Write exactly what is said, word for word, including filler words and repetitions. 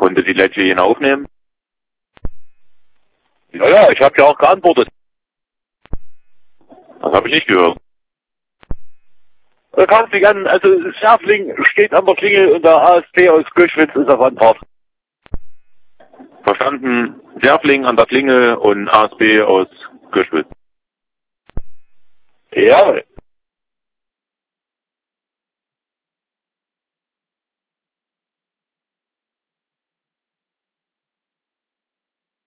Konnte die Ledge ihn aufnehmen? Ja, ja, ich habe ja auch geantwortet. Das habe ich nicht gehört. Du kannst dich an, also Serfling steht an der Klingel und der A S P aus Göschwitz ist auf Anfahrt. Verstanden, Serfling an der Klingel und A S P aus Göschwitz.